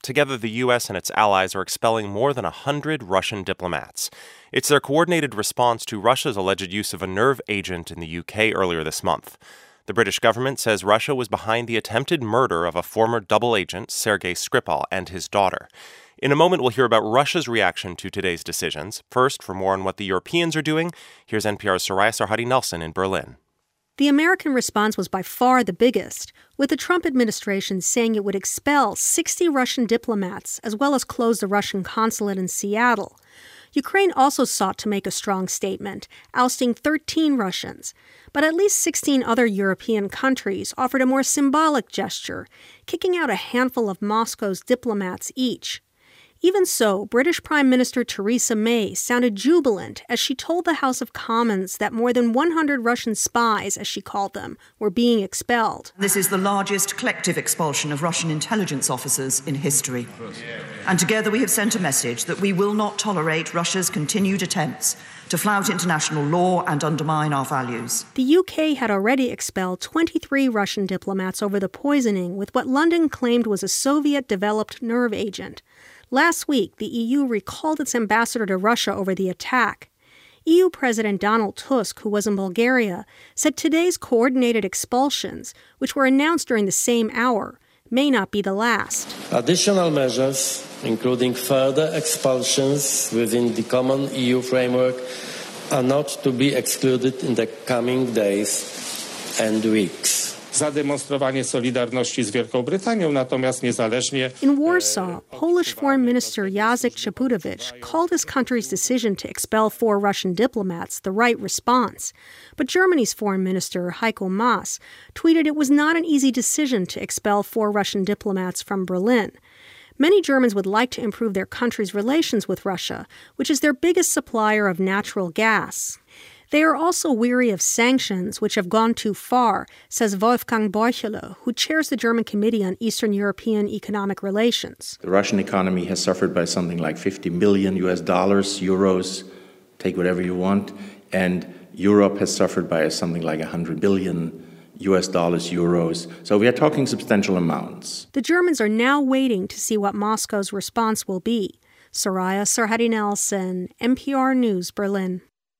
Together, the U.S. and its allies are expelling more than 100 Russian diplomats. It's their coordinated response to Russia's alleged use of a nerve agent in the U.K. earlier this month. The British government says Russia was behind the attempted murder of a former double agent, Sergei Skripal, and his daughter. In a moment, we'll hear about Russia's reaction to today's decisions. First, for more on what the Europeans are doing, here's NPR's Soraya Sarhadi-Nelson in Berlin. The American response was by far the biggest, with the Trump administration saying it would expel 60 Russian diplomats as well as close the Russian consulate in Seattle. Ukraine also sought to make a strong statement, ousting 13 Russians. But at least 16 other European countries offered a more symbolic gesture, kicking out a handful of Moscow's diplomats each. Even so, British Prime Minister Theresa May sounded jubilant as she told the House of Commons that more than 100 Russian spies, as she called them, were being expelled. This is the largest collective expulsion of Russian intelligence officers in history. And together we have sent a message that we will not tolerate Russia's continued attempts to flout international law and undermine our values. The UK had already expelled 23 Russian diplomats over the poisoning with what London claimed was a Soviet-developed nerve agent. Last week, the EU recalled its ambassador to Russia over the attack. EU President Donald Tusk, who was in Bulgaria, said today's coordinated expulsions, which were announced during the same hour, may not be the last. Additional measures, including further expulsions within the common EU framework, are not to be excluded in the coming days and weeks. Zademonstrowanie solidarności z Wielką Brytanią, natomiast niezależnie. In Warsaw, Polish Foreign Minister Jacek Czaputowicz called his country's decision to expel 4 Russian diplomats the right response. But Germany's Foreign Minister Heiko Maas tweeted it was not an easy decision to expel 4 Russian diplomats from Berlin. Many Germans would like to improve their country's relations with Russia, which is their biggest supplier of natural gas. They are also weary of sanctions, which have gone too far, says Wolfgang Borchele, who chairs the German Committee on Eastern European Economic Relations. The Russian economy has suffered by something like $50 billion, euros, take whatever you want, and Europe has suffered by something like $100 billion, euros. So we are talking substantial amounts. The Germans are now waiting to see what Moscow's response will be. Soraya Sarhadi-Nelson, NPR News, Berlin.